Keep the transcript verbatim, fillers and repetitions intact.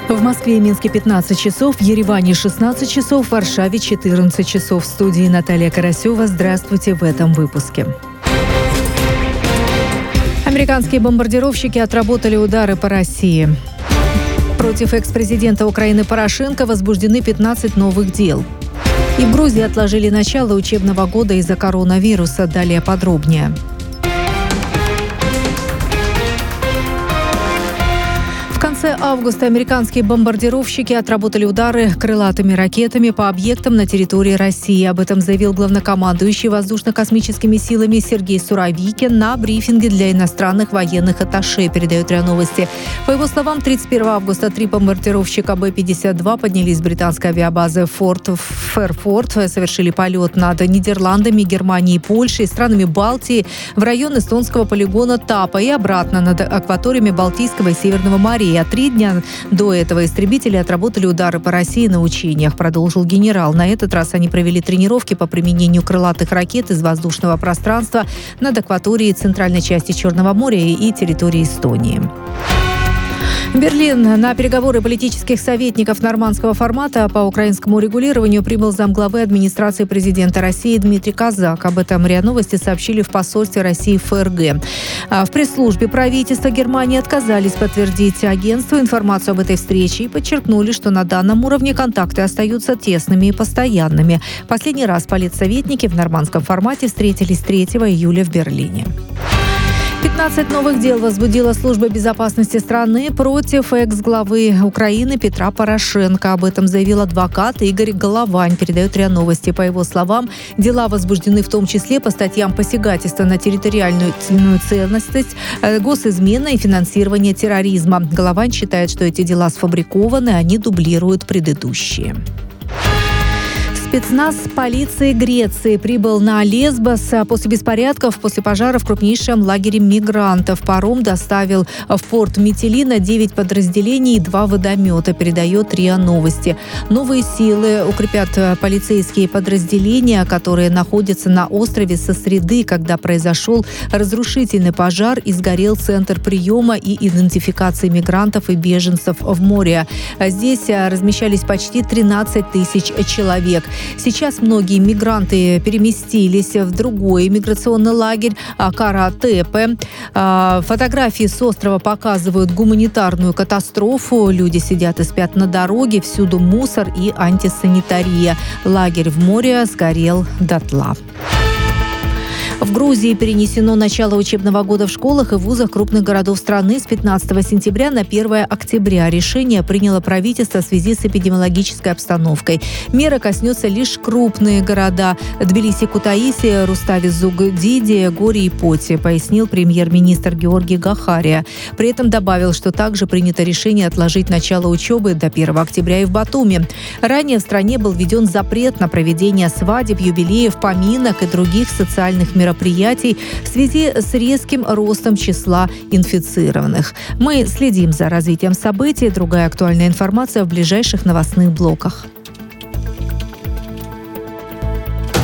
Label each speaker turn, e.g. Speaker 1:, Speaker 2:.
Speaker 1: В Москве и Минске пятнадцать часов, в Ереване шестнадцать часов, в Варшаве четырнадцать часов. В студии Наталья Карасева. Здравствуйте в этом выпуске. Американские бомбардировщики отработали удары по России. Против экс-президента Украины Порошенко возбуждены пятнадцать новых дел. И в Грузии отложили начало учебного года из-за коронавируса. Далее подробнее. В конце августа американские бомбардировщики отработали удары крылатыми ракетами по объектам на территории России. Об этом заявил главнокомандующий воздушно-космическими силами Сергей Суровикин на брифинге для иностранных военных атташе, передает РИА Новости. По его словам, тридцать первого августа три бомбардировщика Бэ пятьдесят два поднялись с британской авиабазы Форт Ферфорд, совершили полет над Нидерландами, Германией, Польшей, странами Балтии в район эстонского полигона Тапа и обратно над акваториями Балтийского и Северного морей. А три дня до этого истребители отработали удары по России на учениях, продолжил генерал. На этот раз они провели тренировки по применению крылатых ракет из воздушного пространства над акваторией центральной части Черного моря и территории Эстонии. В Берлин на переговоры политических советников нормандского формата по украинскому урегулированию прибыл замглавы администрации президента России Дмитрий Казак. Об этом РИА Новости сообщили в посольстве России в ФРГ. В пресс-службе правительства Германии отказались подтвердить агентству информацию об этой встрече и подчеркнули, что на данном уровне контакты остаются тесными и постоянными. Последний раз политсоветники в нормандском формате встретились третьего июля в Берлине. пятнадцать новых дел возбудила служба безопасности страны против экс-главы Украины Петра Порошенко. Об этом заявил адвокат Игорь Головань, передает РИА Новости. По его словам, дела возбуждены в том числе по статьям посягательства на территориальную целостность, госизмена и финансирование терроризма. Головань считает, что эти дела сфабрикованы, они дублируют предыдущие. Спецназ полиции Греции прибыл на Лесбос после беспорядков, после пожара в крупнейшем лагере мигрантов. Паром доставил в порт Митилина девять подразделений и два водомета, передает РИА Новости. Новые силы укрепят полицейские подразделения, которые находятся на острове со среды, когда произошел разрушительный пожар и сгорел центр приема и идентификации мигрантов и беженцев в море. Здесь размещались почти тринадцать тысяч человек. Сейчас многие мигранты переместились в другой миграционный лагерь Кара-Тепе. Фотографии с острова показывают гуманитарную катастрофу. Люди сидят и спят на дороге, всюду мусор и антисанитария. Лагерь в море сгорел дотла. В Грузии перенесено начало учебного года в школах и вузах крупных городов страны с пятнадцатого сентября на первое октября. Решение приняло правительство в связи с эпидемиологической обстановкой. Мера коснется лишь крупные города – Тбилиси, Кутаиси, Рустави-Зугдиди, Гори и Поти, пояснил премьер-министр Георгий Гахария. При этом добавил, что также принято решение отложить начало учебы до первого октября и в Батуми. Ранее в стране был введен запрет на проведение свадеб, юбилеев, поминок и других социальных мероприятий. мероприятий в связи с резким ростом числа инфицированных. Мы следим за развитием событий. Другая актуальная информация в ближайших новостных блоках.